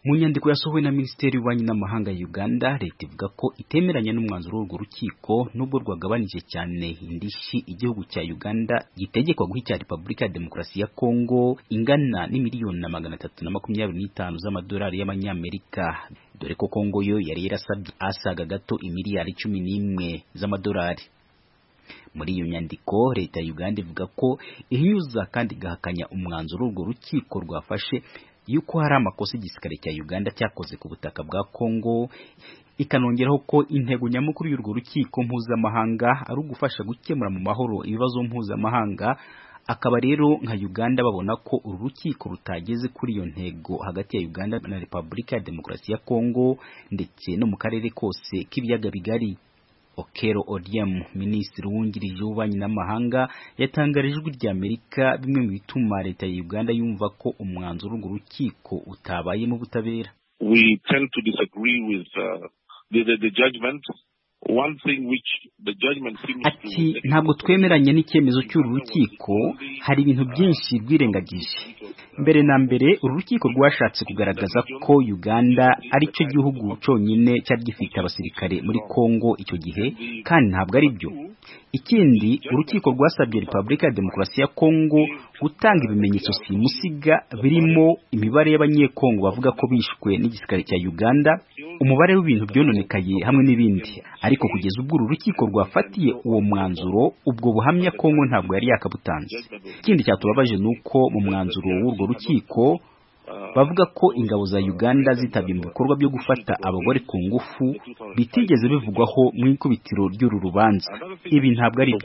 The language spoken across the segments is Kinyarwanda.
Mu nyandiko yasohowe na Minisiteri y'Ububanyi n'Amahanga ya Uganda, leta ivuga ko itemeranya n'umwanzuro w'urwo rukiko nubwo rwagabanije cyane indishyi igihugu cya Uganda gitegekwa guha icya Repubulika ya Demokarasi ya Kongo ingana n'imiliyoni 325 z'amadolari y'amanyamerika, dore ko Kongo yo yari yarasabye asaga gato imiliyari 11 z'amadolari. Muri iyo nyandiko leta ya Uganda ivuga ko ihinyuza kandi igahakanya umwanzuro w'urwo rukiko rwafashe yuko hari amakosa igisirikare cya Uganda cyakoze ku butaka bwa Kongo, ikanongeraho ko intego nyamukuru y'urwo rukiko mpuzamahanga ari ugufasha gukemura mu mahoro ibibazo mpuzamahanga. Akaba rero nka Uganda babona ko uru rukiko rutageze kuri iyo ntego hagati ya Uganda na Repubulika ya Demokarasi ya Kongo ndetse no mu karere kose k'ibiyaga bigari. Okello Oryem, Minisitiri wungirije w'Ububanyi n'Amahanga, yatangarije ijwi rya Amerika bimwe mu bituma leta ya Uganda yumva ko umwanzuro w'urwo rukiko utabaye mu butabera. We tend to disagree with the judgment. One thing which the judgment seems Ati ntabwo twemeranye n'icyemezo cy'uru rukiko, hari ibintu byinshi rwirengagije. Mbere na mbere uru rukiko rwashatse kugaragaza ko Uganda ari cyo gihugu cyonyine cyari gifite abasirikare muri Kongo icyo gihe, kandi ntabwo ari byo. Ikindi, urukiko rwasabye Repubulika ya Demokarasi ya Kongo gutanga ibimenyetso simusiga birimo imibare y'abanyekongo bavuga ko bishwe n'igisirikare cya Uganda, umubare w'ibintu byononekaye hamwe n'ibindi. Ariko kugeza ubwo uru rukiko rwafatiye uwo mwanzuro, ubwo buhamya Kongo ntabwo yari yakabutanze. Ikindi cyatubabaje nuko mu mwanzuro w'urwo rukiko bavuga ko ingabo za Uganda zitabye mu bikorwa byo gufata abagore ku ngufu bitigeze bivugwaho mu ikubitiro ry'uru rubanza. Ibi ntabwo ari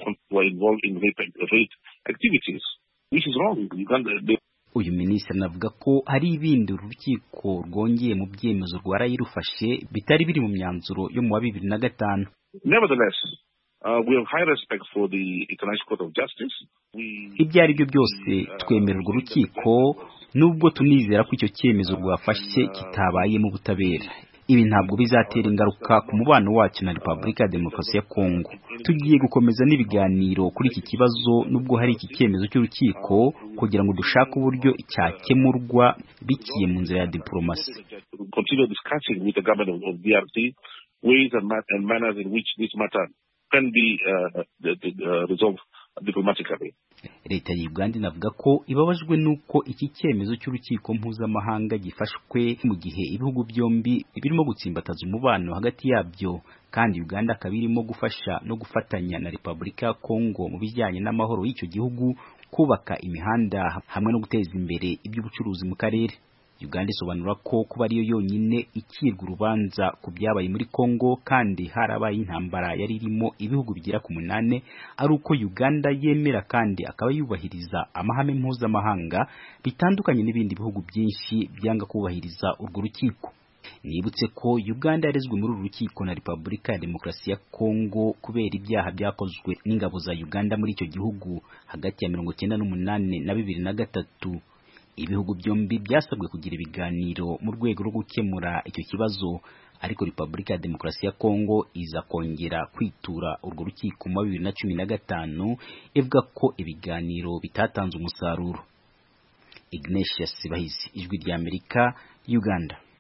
uyu minisitiri navuga ko hari ibindi urukiko rwongeye mu byemezo rwarayirufashe bitari biri mu myanzuro yo mu wa 2005. Nevertheless, we have high respect for the International Court of Justice. Ibyo ari byo byose twemera urwo rukiko nubwo tunizera ko icyo cyemezo rwafashe kitabaye mu butabera. Ibi ntabwo bizatera ingaruka ku mubano wacu na Repubulika ya Demokarasi ya Kongo. Tugiye gukomeza n'ibiganiro kuri iki kibazo nubwo hari iki cyemezo cy'urukiko kugira ngo dushake uburyo cyakemurwa biciye mu nzira ya diplomasi. Continue discussing with the government of DRC ways and manners in which this matter can be resolved diplomatically. Leta ya Uganda inavuga ko ibabajwe nuko iki cyemezo cy'urukiko mpuzamahanga gifashwe mu gihe ibihugu byombi birimo gutsimbataza umubano hagati yabyo, kandi Uganda akaba irimo gufasha no gufatanya na Repubulika ya Kongo mu bijyanye n'amahoro y'icyo gihugu, kubaka imihanda hamwe no guteza imbere iby'ubucuruzi mu karere. Uganda isobanura ko kuba ariyo yonyine ikirwa urubanza ku byabaye muri Kongo kandi harabaye intambara yari irimo ibihugu bigera ku 8, ari uko Uganda yemera kandi akaba yubahiriza amahame mpuzamahanga bitandukanye n'ibindi bihugu byinshi byanga kubahiriza urwo rukiko. Nibutse ko Uganda yarezwe muri uru rukiko na Repubulika ya Demokarasi ya Kongo kubera ibyaha byakozwe n'ingabo za Uganda muri icyo gihugu hagati ya 1998 na 2003. Ibihugu byombi byasabwe kugira ibiganiro mu rwego rwo gukemura icyo kibazo, ariko Repubulika ya Demokarasi ya Kongo iza kongera kwitura urwo rukiko mu 2015 ivuga ko ibiganiro bitatanze umusaruro. Ignatius Bahizi, Ijwi rya Amerika, Uganda.